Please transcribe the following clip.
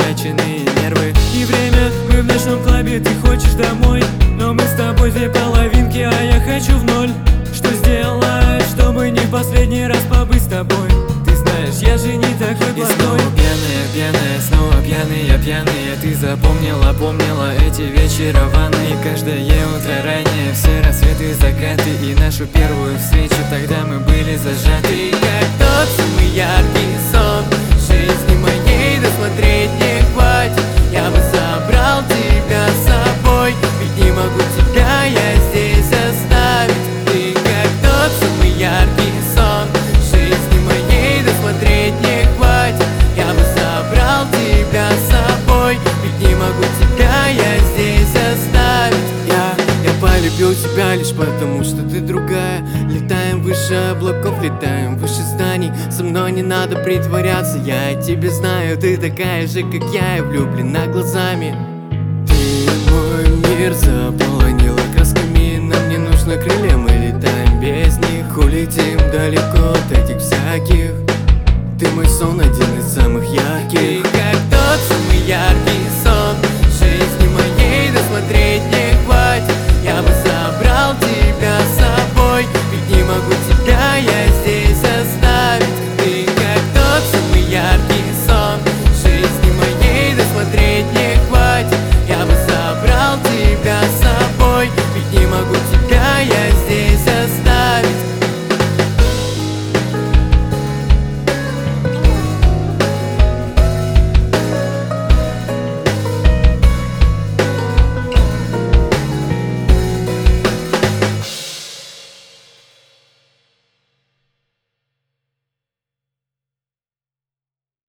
потраченные нервы и время. Мы в ночном клубе, ты хочешь домой, но мы с тобой две половинки, а я хочу в ноль. Что сделать, чтобы не в последний раз побыть с тобой? Ты знаешь, я же не такой плохой. И снова пьяная, пьяная, снова пьяные, пьяные. Ты запомнила, помнила эти вечера в ванной, каждое утро ранее, все рассветы, закаты и нашу первую встречу. Тогда мы были зажаты, как тот самый яркий сон. Жизни моей досмотреть не хватит, я бы забрал тебя с собой, ведь не могу тебя я здесь оставить. Ты как тот самый яркий сон. Жизни моей досмотреть не хватит, я бы забрал тебя с собой, ведь не могу тебя я здесь оставить. Я полюбил тебя лишь потому, что ты другая. Летаем выше облаков, летаем выше зданий. Со мной не надо притворяться, я о тебе знаю. Ты такая же, как я, и влюблена глазами. Ты мой мир заполонила красками. Нам не нужно крылья, мы летаем без них. Улетим далеко от этих всяких. Ты мой сон, один из самых ярких.